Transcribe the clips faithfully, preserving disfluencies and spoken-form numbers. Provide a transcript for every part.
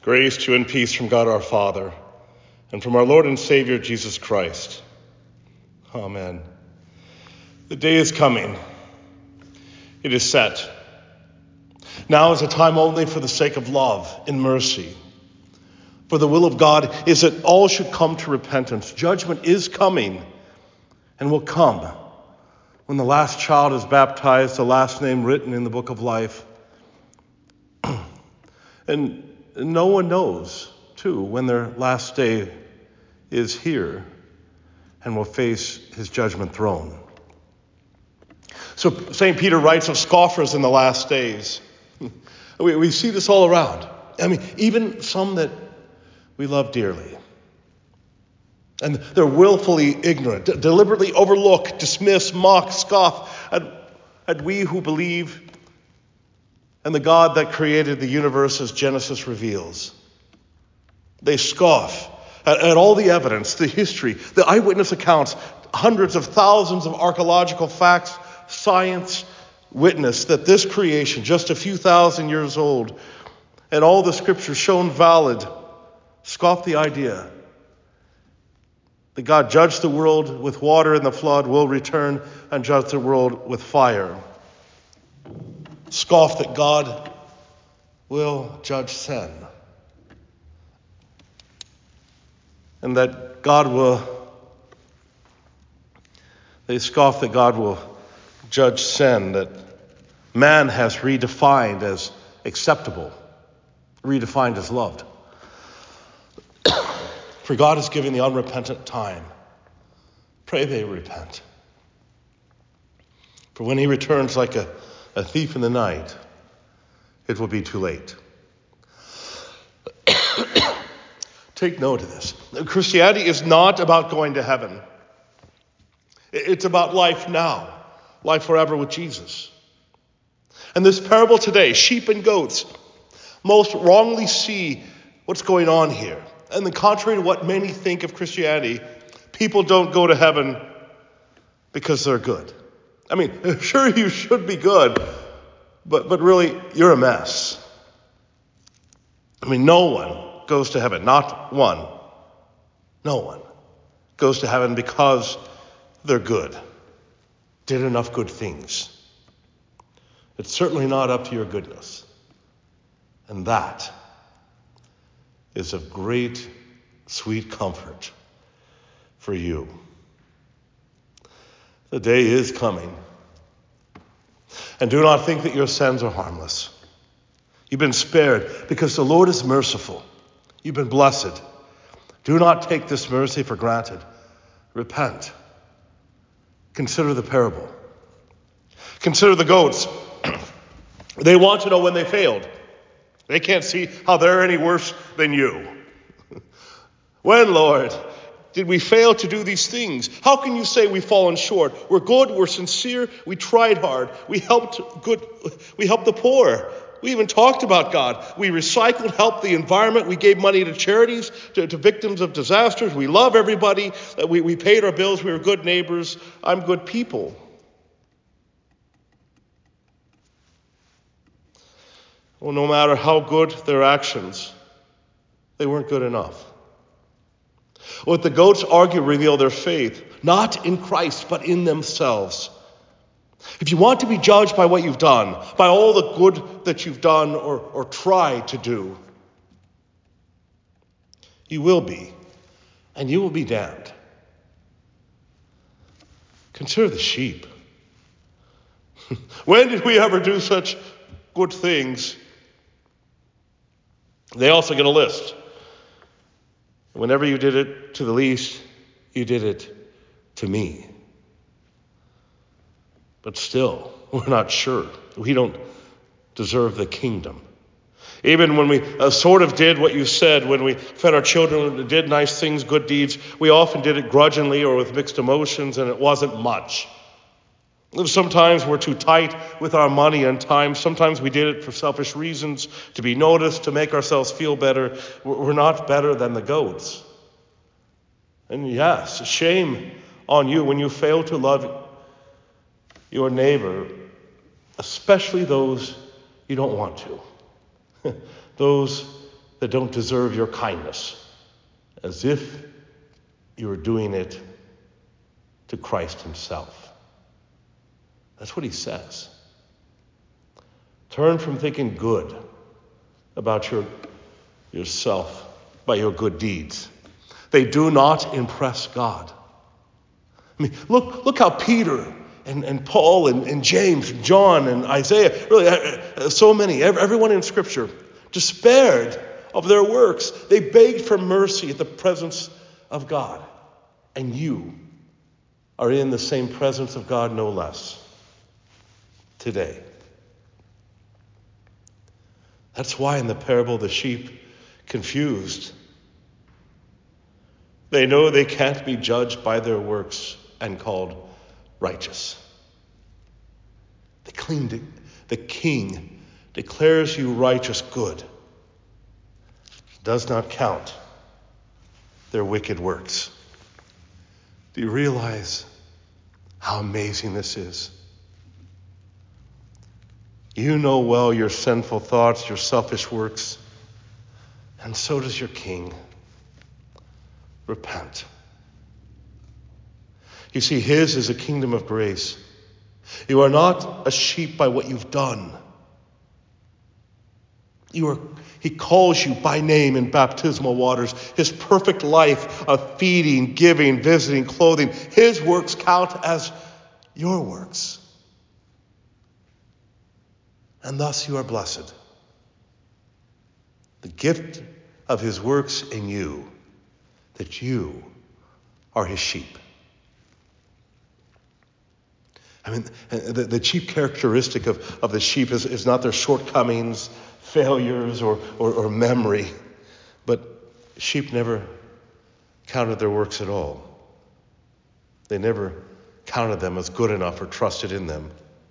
Grace to you and peace from God our Father and from our Lord and Savior Jesus Christ. Amen. The day is coming. It is set. Now is a time only for the sake of love and mercy. For the will of God is that all should come to repentance. Judgment is coming and will come when the last child is baptized, the last name written in the book of life. And no one knows, too, when their last day is here and will face his judgment throne. So Saint Peter writes of scoffers in the last days. We, we see this all around. I mean, even some that we love dearly. And they're willfully ignorant, d- deliberately overlook, dismiss, mock, scoff at, at we who believe and the God that created the universe as Genesis reveals. They scoff at, at all the evidence, the history, the eyewitness accounts, hundreds of thousands of archaeological facts, science, witness that this creation, just a few thousand years old, and all the scriptures shown valid, scoff the idea that God judged the world with water in the flood, will return and judge the world with fire. Scoff that God will judge sin. And that God will, they scoff that God will judge sin, that man has redefined as acceptable, redefined as loved. For God is giving the unrepentant time. Pray they repent. For when he returns like a, a thief in the night, it will be too late. Take note of this. Christianity is not about going to heaven. It's about life now, life forever with Jesus. And this parable today, sheep and goats, most wrongly see what's going on here. And the contrary to what many think of Christianity, people don't go to heaven because they're good. I mean, sure, you should be good, but, but really, you're a mess. I mean, no one goes to heaven, not one. No one goes to heaven because they're good, did enough good things. It's certainly not up to your goodness. And that is of great, sweet comfort for you. The day is coming. And do not think that your sins are harmless. You've been spared because the Lord is merciful. You've been blessed. Do not take this mercy for granted. Repent. Consider the parable. Consider the goats. They want to know when they failed. They can't see how they're any worse than you. When, Lord, did we fail to do these things? How can you say we've fallen short? We're good, we're sincere, we tried hard, we helped good, we helped the poor. We even talked about God. We recycled, helped the environment, we gave money to charities, to, to victims of disasters. We love everybody. We, we paid our bills, we were good neighbors. I'm good people. Well, no matter how good their actions, they weren't good enough. What the goats argue reveal their faith, not in Christ, but in themselves. If you want to be judged by what you've done, by all the good that you've done or, or tried to do, you will be, and you will be damned. Consider the sheep. When did we ever do such good things? They also get a list. Whenever you did it to the least, you did it to me. But still, we're not sure. We don't deserve the kingdom. Even when we uh, sort of did what you said, when we fed our children, did nice things, good deeds, we often did it grudgingly or with mixed emotions, and it wasn't much. Sometimes we're too tight with our money and time. Sometimes we did it for selfish reasons, to be noticed, to make ourselves feel better. We're not better than the goats. And yes, shame on you when you fail to love your neighbor, especially those you don't want to. Those that don't deserve your kindness, as if you were doing it to Christ himself. That's what he says. Turn from thinking good about your, yourself by your good deeds. They do not impress God. I mean, look, look how Peter and, and Paul and, and James and John and Isaiah, really uh, so many, everyone in Scripture, despaired of their works. They begged for mercy at the presence of God. And you are in the same presence of God, no less, today. That's why in the parable the sheep confused. They know they can't be judged by their works and called righteous. The king, the king declares you righteous good. Does not count their wicked works. Do you realize how amazing this is? You know well your sinful thoughts, your selfish works, and so does your king. Repent. You see, his is a kingdom of grace. You are not a sheep by what you've done. You are, he calls you by name in baptismal waters. His perfect life of feeding, giving, visiting, clothing, his works count as your works. And thus you are blessed. The gift of his works in you, that you are his sheep. I mean, the, the chief characteristic of, of the sheep is, is not their shortcomings, failures, or, or, or memory, but sheep never counted their works at all. They never counted them as good enough or trusted in them.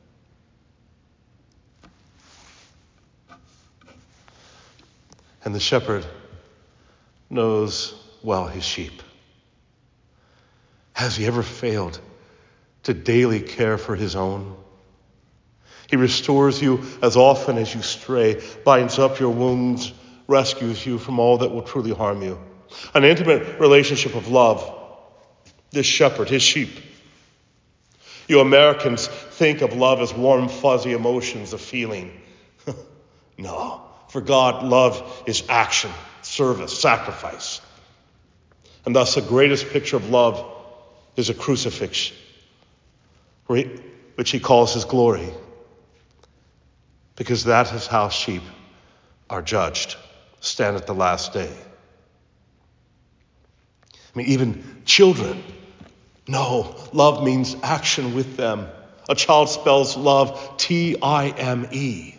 And the shepherd knows well his sheep. Has he ever failed to daily care for his own? He restores you as often as you stray, binds up your wounds, rescues you from all that will truly harm you. An intimate relationship of love. This shepherd, his sheep. You Americans think of love as warm, fuzzy emotions, a feeling. No. For God, love is action, service, sacrifice. And thus the greatest picture of love is a crucifix, which he calls his glory. Because that is how sheep are judged, stand at the last day. I mean, even children know love means action with them. A child spells love T I M E.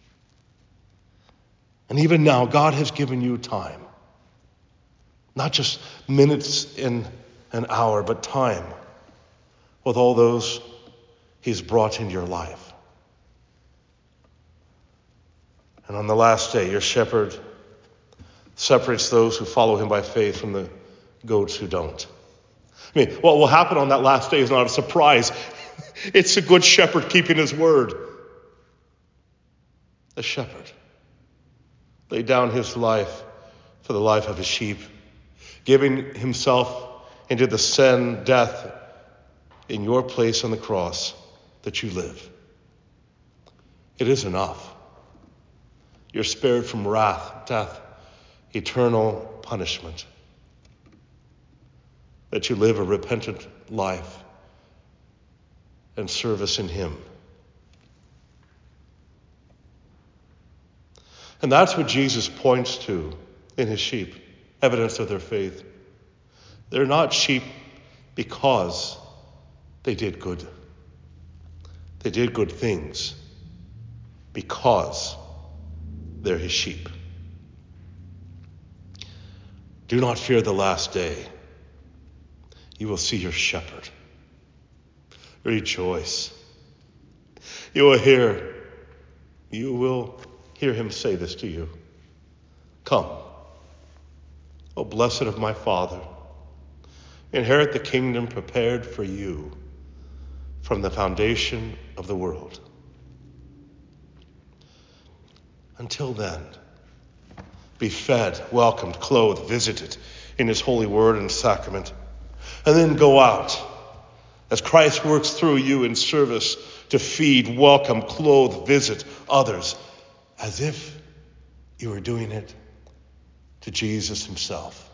And even now, God has given you time. Not just minutes in an hour, but time with all those he's brought into your life. And on the last day, your shepherd separates those who follow him by faith from the goats who don't. I mean, what will happen on that last day is not a surprise. It's a good shepherd keeping his word. A shepherd laid down his life for the life of his sheep, giving himself into the sin, death in your place on the cross that you live. It is enough. You're spared from wrath, death, eternal punishment. That you live a repentant life and service in him. And that's what Jesus points to in his sheep, evidence of their faith. They're not sheep because they did good. They did good things because they're his sheep. Do not fear the last day. You will see your shepherd. Rejoice. You will hear, you will hear him say this to you. Come, O blessed of my Father, inherit the kingdom prepared for you from the foundation of the world. Until then, Be fed, welcomed, clothed, visited in his holy word and sacrament. And then go out as Christ works through you in service to feed, welcome, clothe, visit others as if you were doing it to Jesus himself.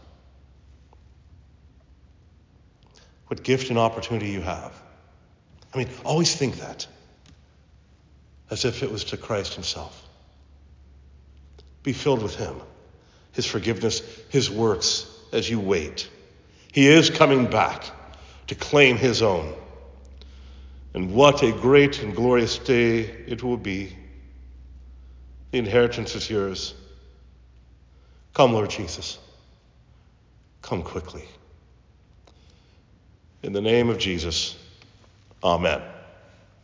What gift and opportunity you have. I mean, always think that as if it was to Christ himself. Be filled with him, his forgiveness, his works as you wait. He is coming back to claim his own. And what a great and glorious day it will be. The inheritance is yours. Come, Lord Jesus. Come quickly. In the name of Jesus, amen.